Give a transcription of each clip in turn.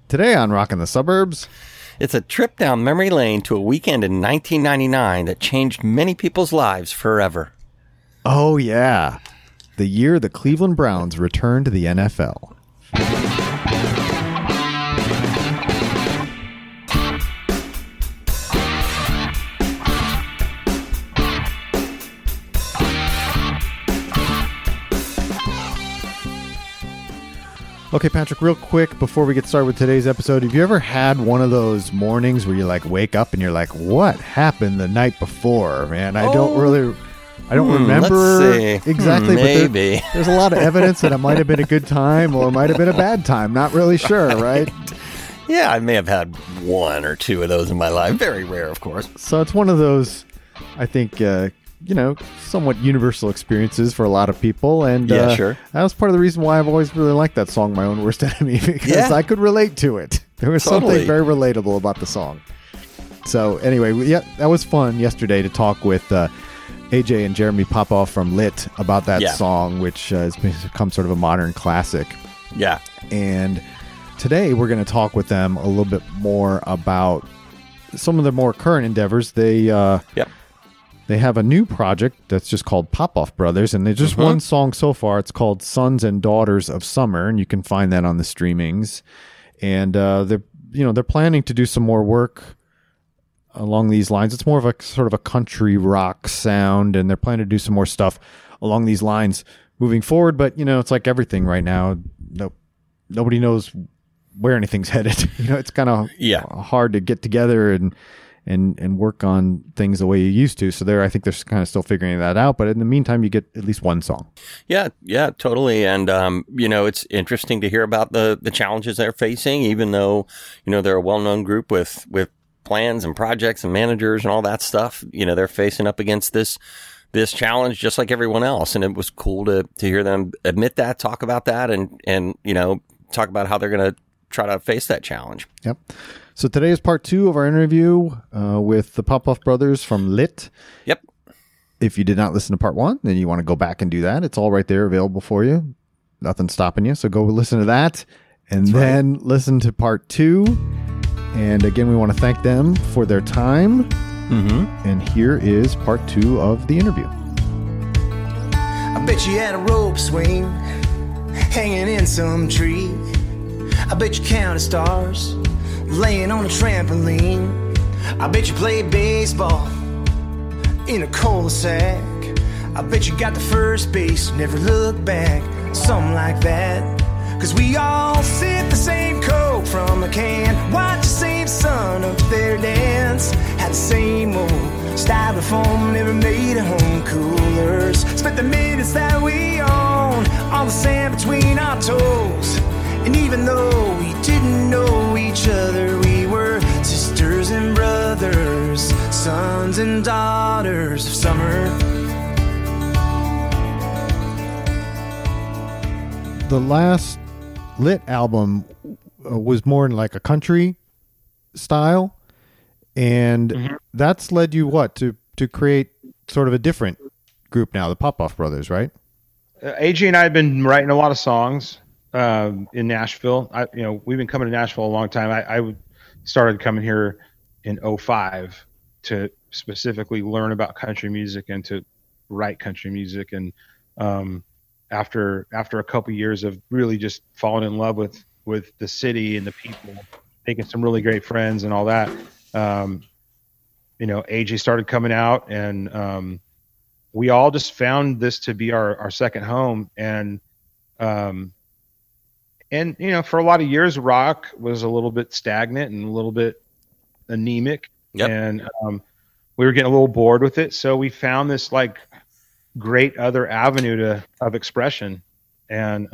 Today on Rockin' the Suburbs, it's a trip down memory lane to a weekend in 1999 that changed many people's lives forever. Oh yeah, the year the Cleveland Browns returned to the NFL. Okay, Patrick, real quick before we get started with today's episode, have you ever had one of those mornings where you like wake up and you're like, what happened the night before, man? I don't remember exactly, maybe. But there's a lot of evidence that it might have been a good time or it might have been a bad time. Not really sure, right? Yeah, I may have had one or two of those in my life. Very rare, of course. So it's one of those, I think, somewhat universal experiences for a lot of people. And yeah, sure. That was part of the reason why I've always really liked that song, My Own Worst Enemy, because I could relate to it. There was something very relatable about the song. So anyway, that was fun yesterday to talk with AJ and Jeremy Popoff from Lit about that song, which has become sort of a modern classic. Yeah. And today we're going to talk with them a little bit more about some of the more current endeavors. They have a new project that's just called Popoff Brothers, and there's just one song so far. It's called Sons and Daughters of Summer, and you can find that on the streamings. And they're planning to do some more work along these lines. It's more of a sort of a country rock sound, and they're planning to do some more stuff along these lines moving forward. But it's like everything right now. Nobody knows where anything's headed. It's kind of hard to get together and work on things the way you used to. So I think they're kind of still figuring that out. But in the meantime, you get at least one song. Yeah, totally. And, it's interesting to hear about the challenges they're facing, even though, they're a well-known group with plans and projects and managers and all that stuff. They're facing up against this challenge just like everyone else. And it was cool to hear them admit that, talk about that, and talk about how they're going to try to face that challenge. Yep. So today is part 2 of our interview with the Popoff Brothers from Lit. Yep. If you did not listen to part 1, then you want to go back and do that. It's all right there available for you. Nothing's stopping you. So go listen to that and then listen to part 2. And again, we want to thank them for their time. Mm-hmm. And here is part 2 of the interview. I bet you had a rope swing hanging in some tree. I bet you counted stars laying on a trampoline. I bet you played baseball in a cul-de-sac. I bet you got the first base, never looked back. Something like that. Cause we all sip the same Coke from a can, watch the same sun up there dance. Had the same old styrofoam, never made a home coolers. Spent the minutes that we own on the sand between our toes. And even though we didn't know each other, we were sisters and brothers, sons and daughters of summer. The last Lit album was more in like a country style, and that's led you to create sort of a different group now, the Popoff Brothers, right? AJ and I have been writing a lot of songs in Nashville. We've been coming to Nashville a long time. I started coming here in 2005 to specifically learn about country music and to write country music. And after a couple years of really just falling in love with the city and the people, making some really great friends and all that, AJ started coming out, and we all just found this to be our second home. And for a lot of years, rock was a little bit stagnant and a little bit anemic. Yep. And we were getting a little bored with it. So we found this like great other avenue of expression. And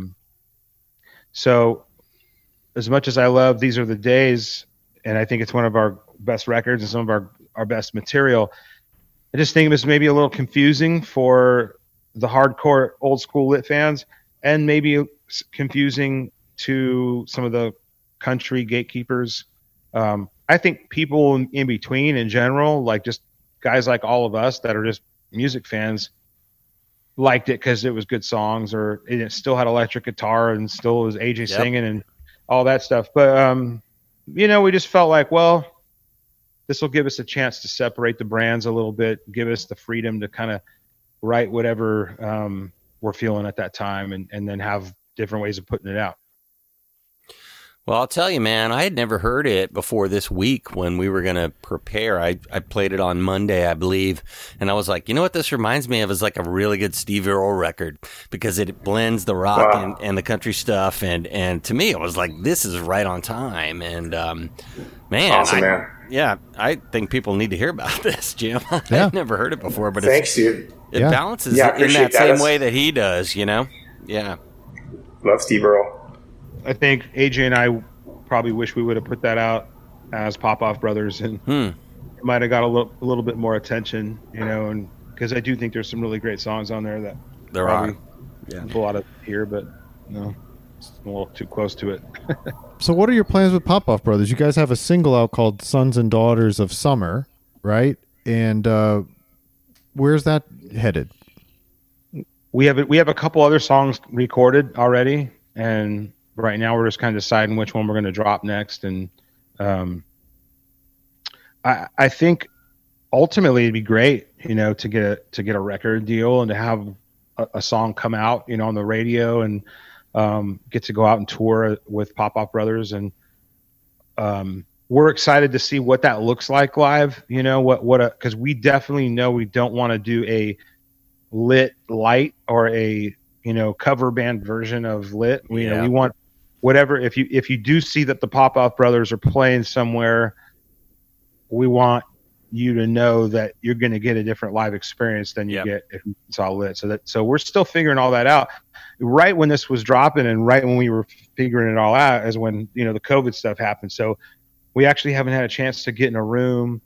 so as much as I love These Are the Days, and I think it's one of our best records and some of our best material, I just think it was maybe a little confusing for the hardcore old school Lit fans, and maybe confusing to some of the country gatekeepers. I think people in between in general, like just guys like all of us that are just music fans, liked it because it was good songs, or it still had electric guitar and still was AJ singing, all that stuff. But, we just felt like, well, this will give us a chance to separate the brands a little bit, give us the freedom to kind of write whatever we're feeling at that time, and then have different ways of putting it out. Well, I'll tell you, man, I had never heard it before this week when we were going to prepare. I played it on Monday, I believe, and I was like, you know what this reminds me of is like a really good Steve Earle record, because it blends the rock and the country stuff, and to me, it was like, this is right on time, and man, awesome, man. Yeah, I think people need to hear about this, Jim. Yeah. I've never heard it before, but thanks, dude. It balances in that same way that he does, Yeah. Love Steve Earle. I think AJ and I probably wish we would have put that out as Popoff Brothers, and it might have got a little bit more attention, and because I do think there's some really great songs on there that there are. Yeah, a lot of here, but it's a little too close to it. So what are your plans with Popoff Brothers? You guys have a single out called Sons and Daughters of Summer, right? And where's that headed? We have a couple other songs recorded already, and right now we're just kind of deciding which one we're going to drop next. And I think ultimately it'd be great, to get a record deal and to have a song come out, on the radio, and get to go out and tour with Popoff Brothers. And we're excited to see what that looks like live, because we definitely know we don't want to do a Lit light or a cover band version of Lit. We want whatever. If you do see that the Popoff Brothers are playing somewhere, we want you to know that you're going to get a different live experience than you get if you saw Lit. So we're still figuring all that out. Right when this was dropping, and right when we were figuring it all out, is when the COVID stuff happened. So we actually haven't had a chance to get in a room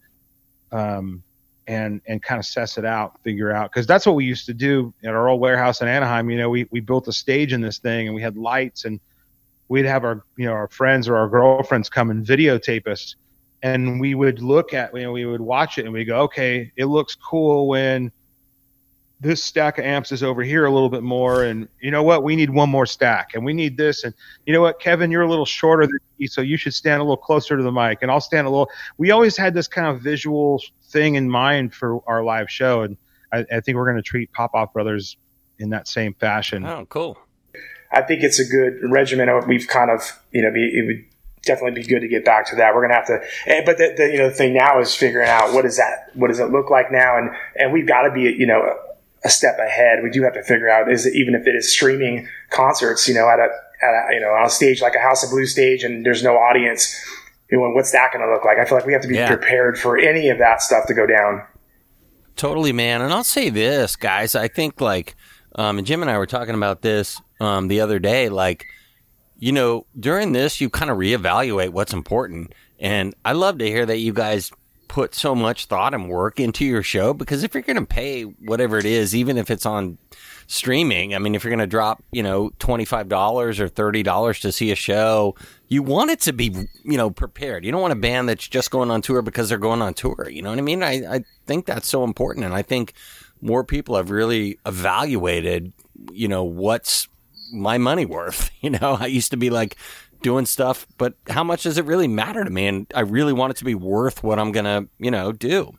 and kind of suss it out, figure out, because that's what we used to do at our old warehouse in Anaheim. We built a stage in this thing, and we had lights, and we'd have our friends or our girlfriends come and videotape us, and we would look at, we would watch it, and we go, okay, it looks cool when this stack of amps is over here a little bit more, and you know what, we need one more stack, and we need this, and you know what, Kevin, you're a little shorter than me, so you should stand a little closer to the mic, and I'll stand a little. We always had this kind of visual thing in mind for our live show, and I think we're going to treat Popoff Brothers in that same fashion. Oh, cool. I think it's a good regimen. We've kind of, it would definitely be good to get back to that. We're going to have to, but the thing now is figuring out what does it look like now, and we've got to be, a step ahead. We do have to figure out, even if it is streaming concerts, at a on a stage like a House of Blues stage, and there's no audience, what's that going to look like? I feel like we have to be prepared for any of that stuff to go down. Totally, man. And I'll say this, guys, I think and Jim and I were talking about this the other day, during this, you kind of reevaluate what's important. And I love to hear that you guys put so much thought and work into your show, because if you're going to pay whatever it is, even if it's on streaming, I mean, if you're going to drop, $25 or $30 to see a show, you want it to be, prepared. You don't want a band that's just going on tour because they're going on tour. You know what I mean? I think that's so important. And I think more people have really evaluated, what's my money worth. I used to be doing stuff, but how much does it really matter to me? And I really want it to be worth what I'm going to, do.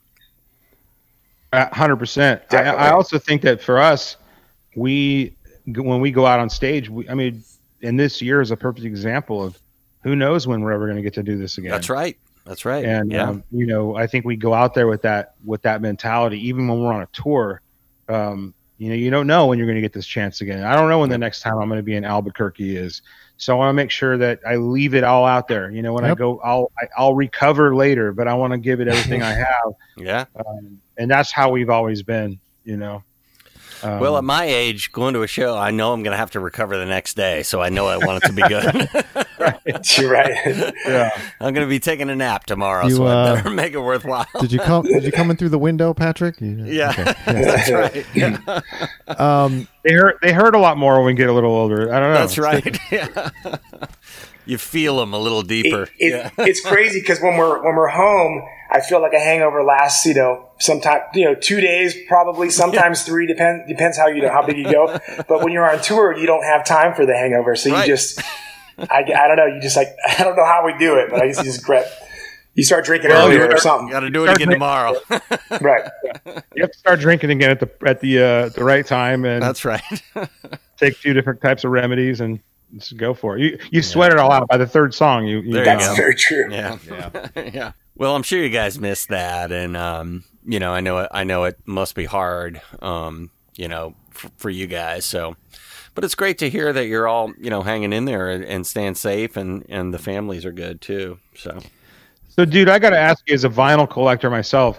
100%. I also think that for us, when we go out on stage, and this year is a perfect example of who knows when we're ever going to get to do this again. That's right. And, I think we go out there with that mentality, even when we're on a tour. You don't know when you're going to get this chance again. I don't know when the next time I'm going to be in Albuquerque is. So I want to make sure that I leave it all out there. When I go, I'll recover later, but I want to give it everything I have. Yeah. And that's how we've always been, well, at my age, going to a show, I know I'm going to have to recover the next day, so I know I want it to be good. You're right. Yeah. I'm going to be taking a nap tomorrow, so I better make it worthwhile. Did you come in through the window, Patrick? Yeah, okay. That's right. Yeah. They hurt a lot more when we get a little older. I don't know. That's right. Yeah. You feel them a little deeper. It's crazy because when we're home, I feel like a hangover lasts, sometimes 2 days, probably, sometimes 3. Depends how how big you go. But when you're on tour, you don't have time for the hangover, so you just I don't know. You just like, I don't know how we do it, but I guess you start drinking earlier or something. Got to do it again tomorrow. Right. You have to start drinking again at the right time, and That's right. take a few different types of remedies and just go for it. You sweat it all out by the third song. That's very true. Yeah. Yeah. Well, I'm sure you guys missed that, and I know it must be hard, for you guys. So, but it's great to hear that you're all hanging in there and staying safe, and the families are good too. So, dude, I got to ask you, as a vinyl collector myself,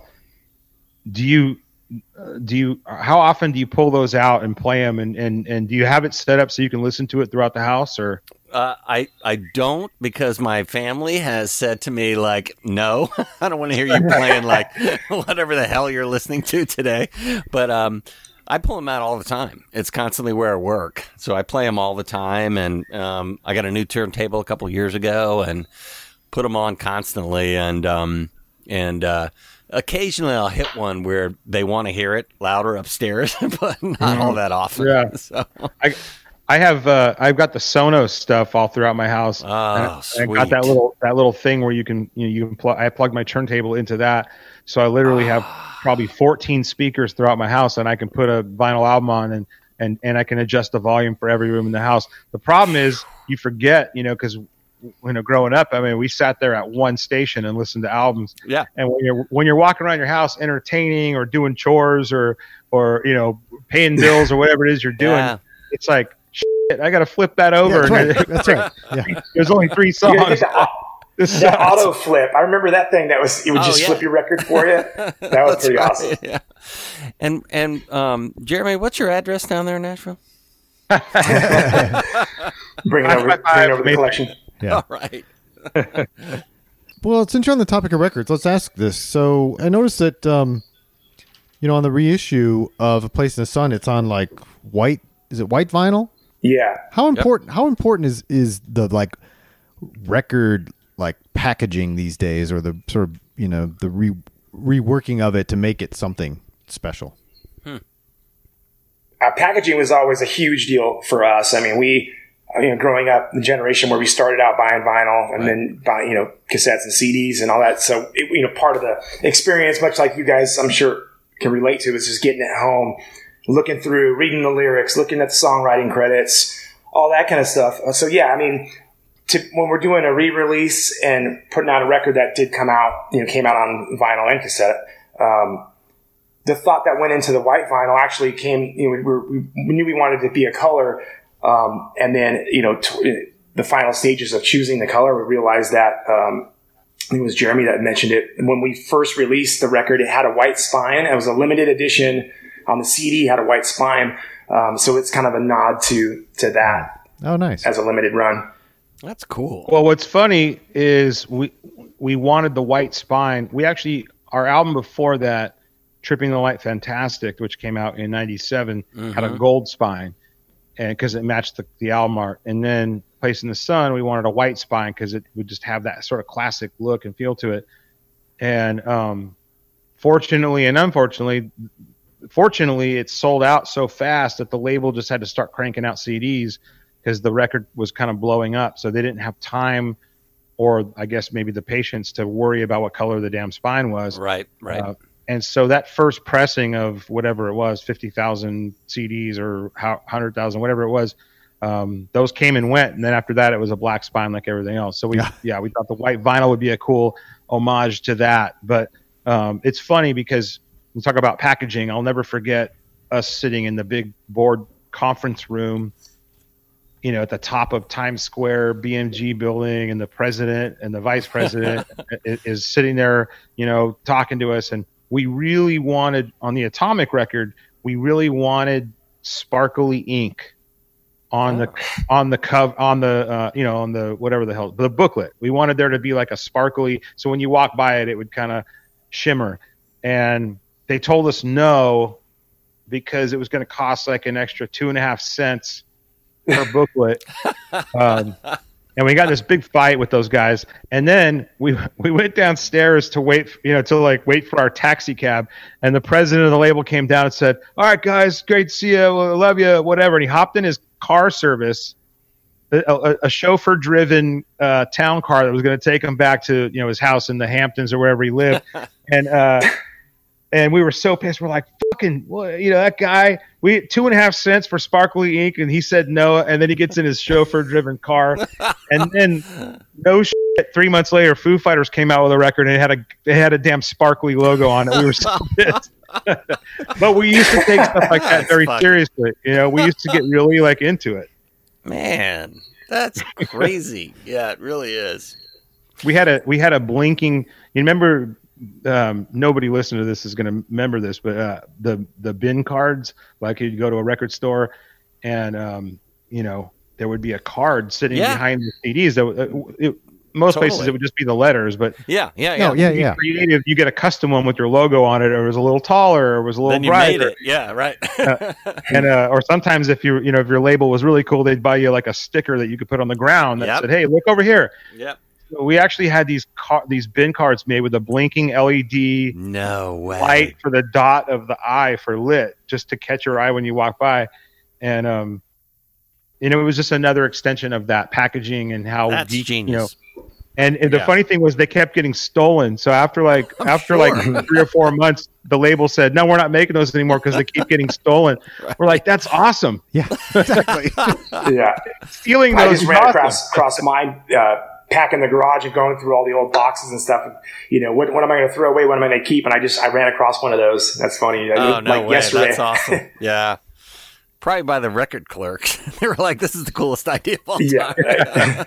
how often do you pull those out and play them, and do you have it set up so you can listen to it throughout the house, or? I don't, because my family has said to me, like, no, I don't want to hear you playing like whatever the hell you're listening to today. But I pull them out all the time. It's constantly where I work, so I play them all the time. And I got a new turntable a couple years ago and put them on constantly. And occasionally I'll hit one where they want to hear it louder upstairs, but not all that often. Yeah. So. I've got the Sonos stuff all throughout my house. Oh, sweet. I got that little thing where you can I plug my turntable into that, so I literally have probably 14 speakers throughout my house, and I can put a vinyl album on and I can adjust the volume for every room in the house. The problem is you forget, because growing up, I mean, we sat there at one station and listened to albums. Yeah. And when you're walking around your house entertaining or doing chores or paying bills or whatever it is you're doing, it's like, shit, I got to flip that over. Yeah, that's right. Yeah. There's only 3 songs. That auto flip. I remember that thing it would just flip your record for you. That was pretty awesome. Yeah. And Jeremy, what's your address down there in Nashville? Bring over the collection. Yeah. All right. Well, since you're on the topic of records, let's ask this. So I noticed that, on the reissue of A Place in the Sun, it's on like white. Is it white vinyl? Yeah. How important? Yep. How important is the like record like packaging these days, or the sort of the reworking of it to make it something special? Packaging was always a huge deal for us. I mean, we. Growing up, the generation where we started out buying vinyl and then buying, cassettes and CDs and all that. So, part of the experience, much like you guys, I'm sure, can relate to, is just getting at home, looking through, reading the lyrics, looking at the songwriting credits, all that kind of stuff. So, yeah, I mean, when we're doing a re-release and putting out a record that did came out on vinyl and cassette, the thought that went into the white vinyl actually came, we knew we wanted it to be a color. And then, the final stages of choosing the color, we realized that, it was Jeremy that mentioned it. And when we first released the record, it had a white spine. It was a limited edition on the CD, had a white spine. So it's kind of a nod to that. Oh, nice. As a limited run. That's cool. Well, what's funny is we wanted the white spine. We actually, our album before that, Tripping the Light Fantastic, which came out in 97, had a gold spine. And because it matched the album art. And then Place in the Sun, we wanted a white spine because it would just have that sort of classic look and feel to it. And fortunately and unfortunately, it sold out so fast that the label just had to start cranking out CDs because the record was kind of blowing up. So they didn't have time, or I guess maybe the patience, to worry about what color the damn spine was. Right. And so that first pressing of whatever it was, 50,000 CDs or 100,000, whatever it was, those came and went. And then after that, it was a black spine like everything else. So we thought the white vinyl would be a cool homage to that. But it's funny because we talk about packaging. I'll never forget us sitting in the big board conference room, at the top of Times Square BMG building, and the president and the vice president is sitting there, talking to us. And we really wanted, on the Atomic record, we really wanted sparkly ink on the cover, on the whatever the hell, the booklet. We wanted there to be like a sparkly, so when you walk by it, it would kind of shimmer. And they told us no, because it was going to cost like an extra 2.5 cents per booklet. And we got this big fight with those guys. And then we went downstairs to wait for our taxi cab. And the president of the label came down and said, "All right, guys, great to see you. Love you, whatever." And he hopped in his car service a chauffeur-driven town car that was going to take him back to his house in the Hamptons or wherever he lived, and we were so pissed. We're like, fucking, that guy. We 2.5 cents for sparkly ink, and he said no. And then he gets in his chauffeur-driven car, and then no shit. 3 months later, Foo Fighters came out with a record, and it had a damn sparkly logo on it. We were so pissed. But we used to take stuff like that very seriously. We used to get really into it. Man, that's crazy. Yeah, it really is. We had a blinking. You remember? Nobody listening to this is going to remember this, but the bin cards, like you'd go to a record store, and there would be a card sitting behind the CDs. Most places it would just be the letters, but yeah. Creative, you get a custom one with your logo on it, or it was a little taller, or it was a little brighter. Made it. Yeah, right. And or sometimes if if your label was really cool, they'd buy you like a sticker that you could put on the ground that said, "Hey, look over here." Yep. We actually had these bin cards made with a blinking LED light for the dot of the eye for lit, just to catch your eye when you walk by. And it was just another extension of that packaging and how that's genius. And the funny thing was they kept getting stolen. So after 3 or 4 months, the label said, "No, we're not making those anymore because they keep getting stolen." Right. We're like, "That's awesome." Yeah, exactly. Yeah, stealing those. I just ran across mine. Pack in the garage and going through all the old boxes and stuff. What am I going to throw away? What am I going to keep? And I ran across one of those. That's funny. Oh, no way. Yesterday. That's awesome. Yeah. Probably by the record clerks. They were like, "This is the coolest idea of all time." Yeah.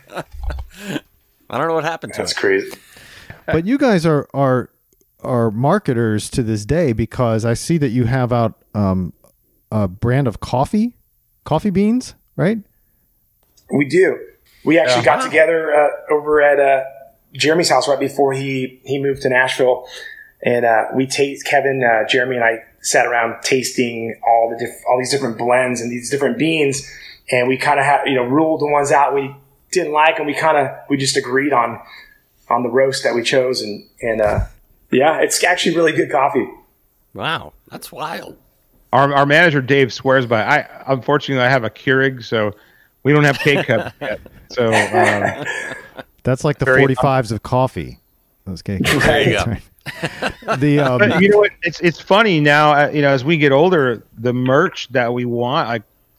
I don't know what happened to it. That's crazy. But you guys are marketers to this day, because I see that you have out a brand of coffee beans, right? We do. We actually got together over at Jeremy's house right before he moved to Nashville, and Kevin, Jeremy, and I sat around tasting all these different blends and these different beans, and we kind of ruled the ones out we didn't like, and we just agreed on the roast that we chose, and it's actually really good coffee. Wow, that's wild. Our manager Dave swears by. Unfortunately I have a Keurig, so we don't have K-Cups yet. So that's like the 45s of coffee. Those K-Cups. There you go. But you know what? It's funny now. As we get older, the merch that we want,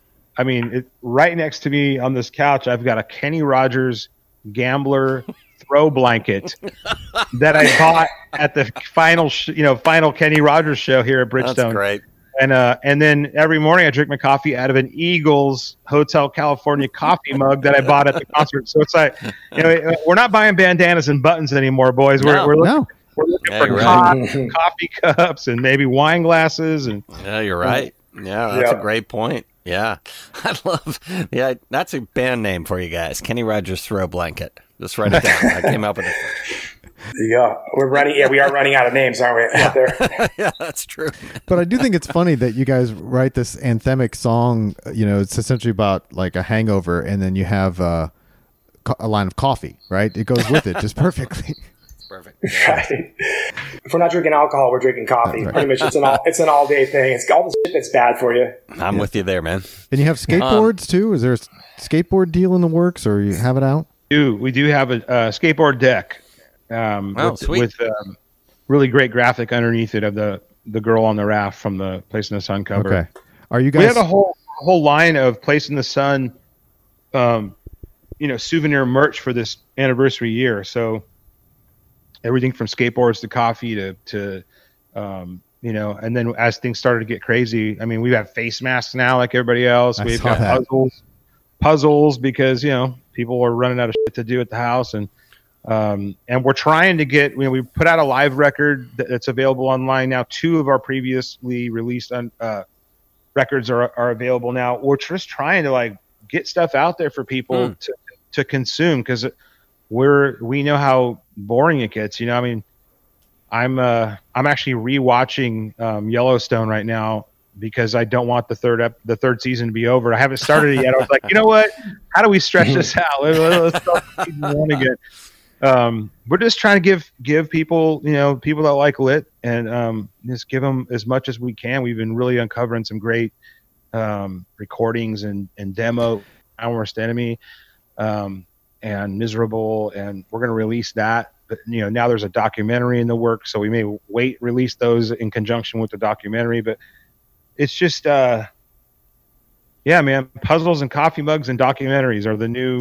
right next to me on this couch, I've got a Kenny Rogers Gambler throw blanket that I bought at the final Kenny Rogers show here at Bridgestone. That's great. And then every morning I drink my coffee out of an Eagles Hotel California coffee mug that I bought at the concert. So it's like, we're not buying bandanas and buttons anymore, boys. We're looking for coffee cups and maybe wine glasses. And yeah, you're right. Yeah, that's a great point. Yeah, I love. Yeah, that's a band name for you guys. Kenny Rogers Throw Blanket. Just write it down. I came up with it. Yeah, we are running out of names, aren't we? Out there. Yeah, that's true. But I do think it's funny that you guys write this anthemic song. It's essentially about like a hangover, and then you have a line of coffee, right? It goes with it just perfectly. Perfect. Right. If we're not drinking alcohol, we're drinking coffee. Right. Pretty much, it's an all day thing. It's all the shit that's bad for you. I'm with you there, man. And you have skateboards too. Is there a skateboard deal in the works, or you have it out? We do have a skateboard deck. With really great graphic underneath it of the girl on the raft from the Place in the Sun cover. Okay. Are you guys? We have a whole line of Place in the Sun, souvenir merch for this anniversary year. So everything from skateboards to coffee to and then as things started to get crazy, we have face masks now like everybody else. We've got puzzles because people are running out of shit to do at the house, and we're trying to get, we put out a live record that's available online now. 2 of our previously released records are available now. We're just trying to get stuff out there for people to consume, because we know how boring it gets. I'm actually rewatching Yellowstone right now because I don't want the third season to be over. I haven't started it yet. I was like, you know what? How do we stretch this out? Let's start season 1 again. We're just trying to give people, people that like lit, and just give them as much as we can. We've been really uncovering some great recordings and demo Our Worst Enemy. and Miserable, and we're going to release that. But now there's a documentary in the works, so we may release those in conjunction with the documentary. But it's just, yeah, man, puzzles and coffee mugs and documentaries are the new,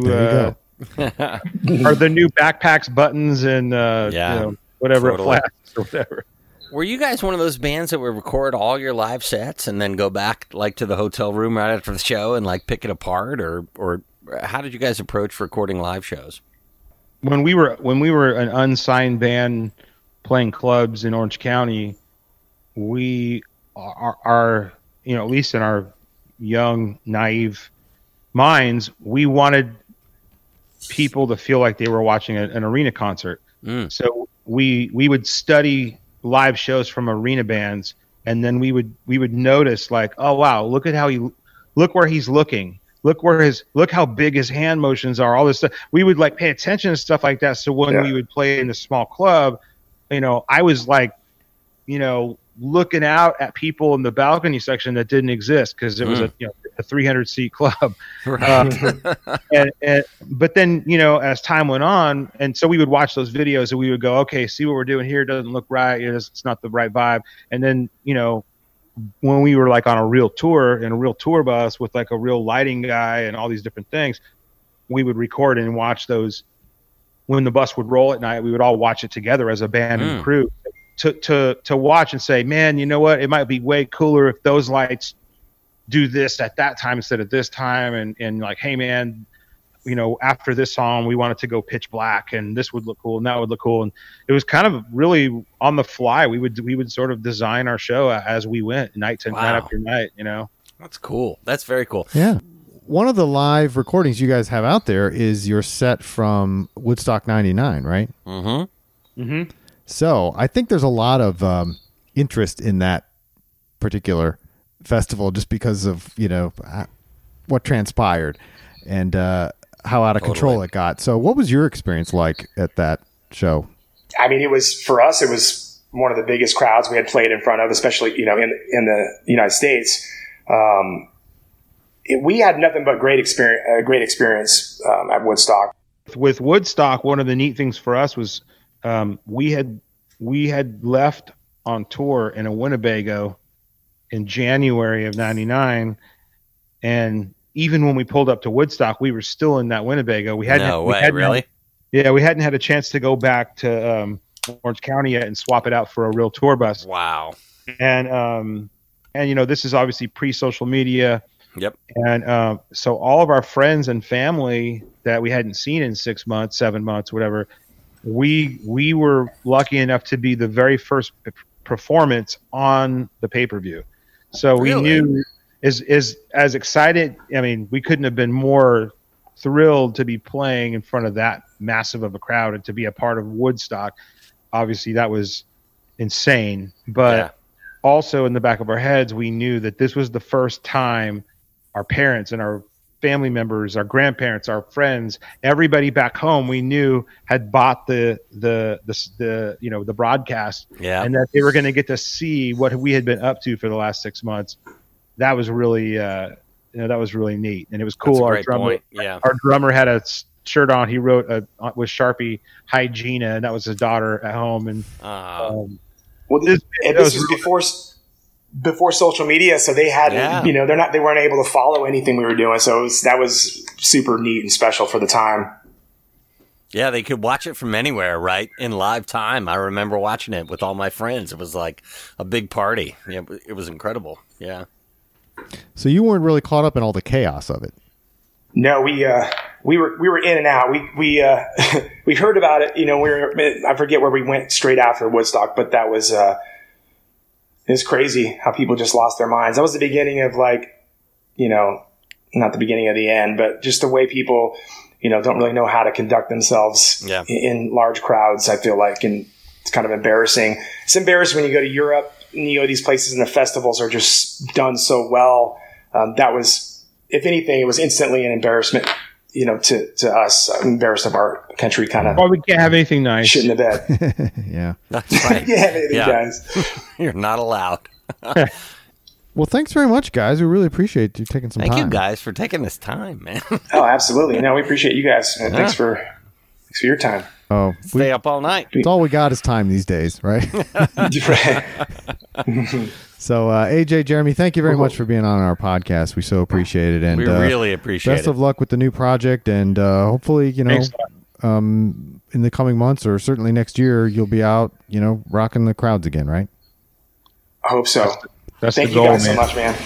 are the new backpacks, buttons, and whatever it flasks or whatever. Were you guys one of those bands that would record all your live sets and then go back like to the hotel room right after the show and like pick it apart, or how did you guys approach recording live shows? When we were an unsigned band playing clubs in Orange County, we are at least in our young, naive minds, we wanted people to feel like they were watching an arena concert. So we would study live shows from arena bands, and then we would notice like, oh wow, look where he's looking. Look how big his hand motions are, all this stuff. We would like pay attention to stuff like that. So when we would play in a small club, I was like, looking out at people in the balcony section that didn't exist because it was a 300 seat club. Right. But then, as time went on, and so we would watch those videos and we would go, okay, see what we're doing here doesn't look right. It's not the right vibe. And then, when we were like on a real tour in a real tour bus with like a real lighting guy and all these different things, we would record and watch those. When the bus would roll at night, we would all watch it together as a band and crew to watch and say, man, you know what? It might be way cooler if those lights do this at that time instead of this time. And like, hey man, after this song, we wanted to go pitch black and this would look cool and that would look cool. And it was kind of really on the fly. We would sort of design our show as we went night after night, That's cool. That's very cool. Yeah. One of the live recordings you guys have out there is your set from Woodstock 99, right? Mm-hmm. Mm-hmm. So I think there's a lot of interest in that particular festival just because of, what transpired and how out of control it got. So what was your experience like at that show? I mean, for us, it was one of the biggest crowds we had played in front of, especially, in the United States. We had nothing but great experience at Woodstock. With Woodstock, one of the neat things for us was we had left on tour in a Winnebago in January of '99, and even when we pulled up to Woodstock, we were still in that Winnebago. We hadn't had a chance to go back to Orange County yet and swap it out for a real tour bus. Wow. And this is obviously pre-social media. Yep. And so all of our friends and family that we hadn't seen in 6 months, 7 months, whatever, we were lucky enough to be the very first performance on the pay-per-view. So we knew as excited. I mean, we couldn't have been more thrilled to be playing in front of that massive of a crowd and to be a part of Woodstock. Obviously that was insane, but also in the back of our heads, we knew that this was the first time our parents and our family members, our grandparents, our friends, everybody back home we knew had bought the broadcast, and that they were going to get to see what we had been up to for the last 6 months. That was really, that was really neat, and it was cool. Our drummer had a shirt on. He wrote with Sharpie "Hi Gina," and that was his daughter at home. And this was before social media, so they had, they weren't able to follow anything we were doing. So that was super neat and special for the time. Yeah, they could watch it from anywhere, right? In live time. I remember watching it with all my friends. It was like a big party. Yeah, it was incredible. Yeah. So you weren't really caught up in all the chaos of it. No, we were in and out. We heard about it. I forget where we went straight after Woodstock, but that was it's crazy how people just lost their minds. That was the beginning of not the beginning of the end, but just the way people, don't really know how to conduct themselves in large crowds, I feel like, and it's kind of embarrassing. It's embarrassing when you go to Europe and these places and the festivals are just done so well. That was, if anything, it was instantly an embarrassment, to us, embarrassed of our country kind of. Well, we can't have anything nice. Shit in the bed. Yeah. That's right. Yeah, anything nice. You're not allowed. Well, thanks very much, guys. We really appreciate you taking some time. Thank you guys for taking this time, man. Oh, absolutely. No, we appreciate you guys. Thanks for your time. Oh, stay up all night. It's all we got is time these days, right? So, AJ, Jeremy, thank you very much for being on our podcast. We so appreciate it, and we really appreciate it. Best of luck with the new project, and hopefully, in the coming months or certainly next year, you'll be out, rocking the crowds again, right? I hope so. That's Thank the goal, you guys man. so much, man.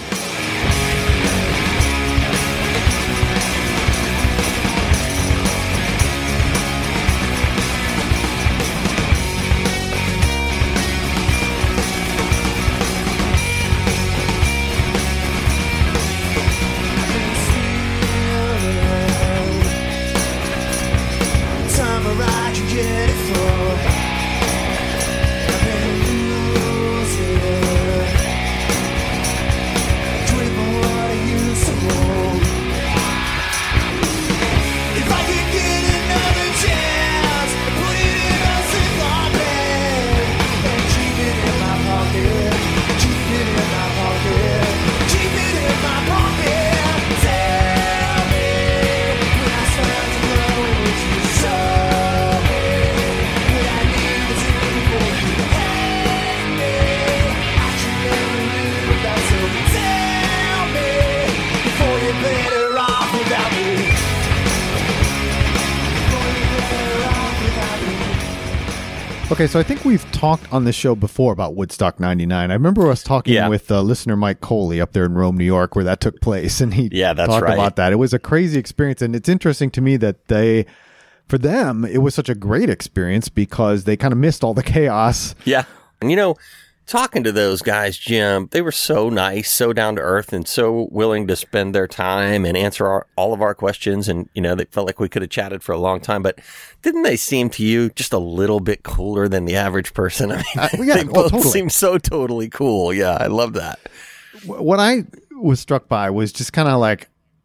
Okay, so I think we've talked on this show before about Woodstock 99. I remember us talking with listener Mike Coley up there in Rome, New York, where that took place, and he talked about that. It was a crazy experience, and it's interesting to me that for them, it was such a great experience because they kind of missed all the chaos. Yeah. And, talking to those guys, Jim, they were so nice, so down to earth, and so willing to spend their time and answer all of our questions. And, they felt like we could have chatted for a long time. But didn't they seem to you just a little bit cooler than the average person? I mean, they both seem so totally cool. Yeah, I love that. What I was struck by was just kind of like,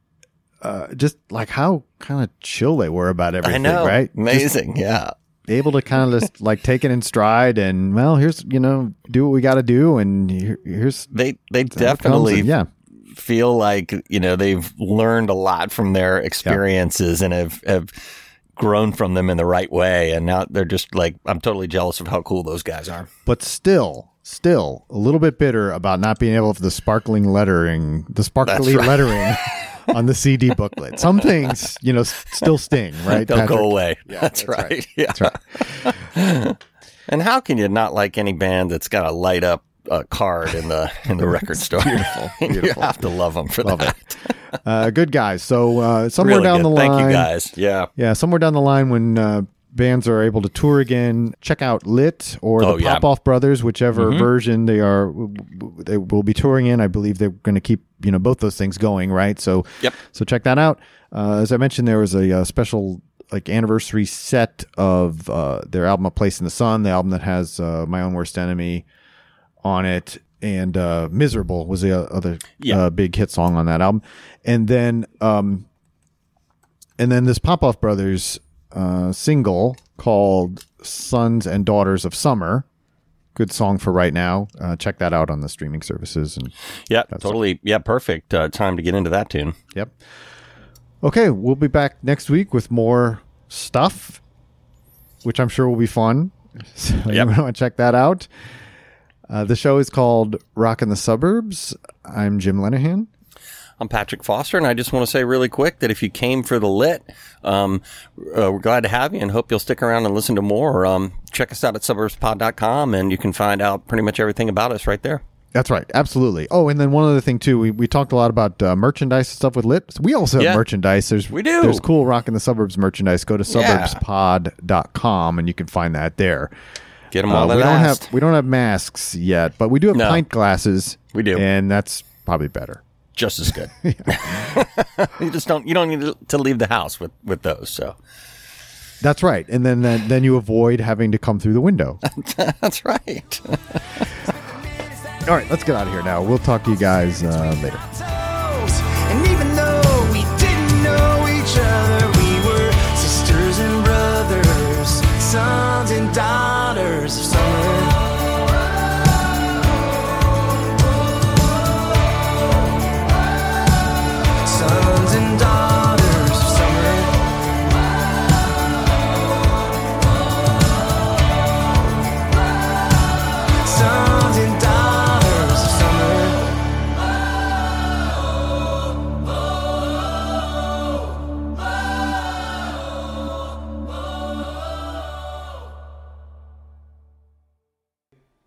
how kind of chill they were about everything, I know. Right? Amazing, just able to kind of just like take it in stride and, well, here's, do what we got to do. And here's, they definitely feel like, they've learned a lot from their experiences and have grown from them in the right way. And now they're just like, I'm totally jealous of how cool those guys are. But still a little bit bitter about not being able to the sparkly lettering on the CD booklet. Some things, still sting, right? Don't Patrick? go away. Yeah, that's right. Yeah. That's right. And how can you not like any band that's got a light up card in the record store? Beautiful. You have to love them for that. Good guys. So somewhere really down the line, thank you guys. Yeah. Somewhere down the line when bands are able to tour again, check out Lit or the Pop-Off Brothers, whichever version they will be touring in. I believe they're going to keep both those things going, right? So so check that out. As I mentioned, there was a special anniversary set of their album A Place in the Sun, the album that has My Own Worst Enemy on it, and Miserable was the other big hit song on that album. And then this Pop-Off Brothers single called Sons and Daughters of Summer. Good song for right now. Check that out on the streaming services. And totally. Yeah, perfect time to get into that tune. Yep. Okay, we'll be back next week with more stuff, which I'm sure will be fun. So you want to check that out. The show is called Rockin' the Suburbs. I'm Jim Lenahan. I'm Patrick Foster, and I just want to say really quick that if you came for the Lit, we're glad to have you and hope you'll stick around and listen to more. Check us out at suburbspod.com, and you can find out pretty much everything about us right there. That's right. Absolutely. Oh, and then one other thing, too. We talked a lot about merchandise and stuff with Lit. So we also have merchandise. We do. There's cool Rockin' the Suburbs merchandise. Go to suburbspod.com, and you can find that there. Get them all at we don't have masks yet, but we do have pint glasses. We do. And that's probably better. Just as good. You don't need to leave the house with those. So that's right. And then you avoid having to come through the window. That's right. All right, let's get out of here now. We'll talk to you guys later. And even though we didn't know each other, we were sisters and brothers, sons and daughters of summer.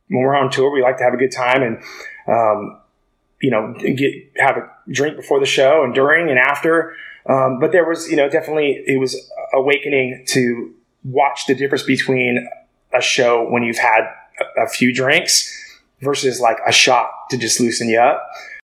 when we're on tour, we like to have a good time and, have a drink before the show and during and after. But there was, definitely it was awakening to watch the difference between a show when you've had a few drinks versus like a shot to just loosen you up.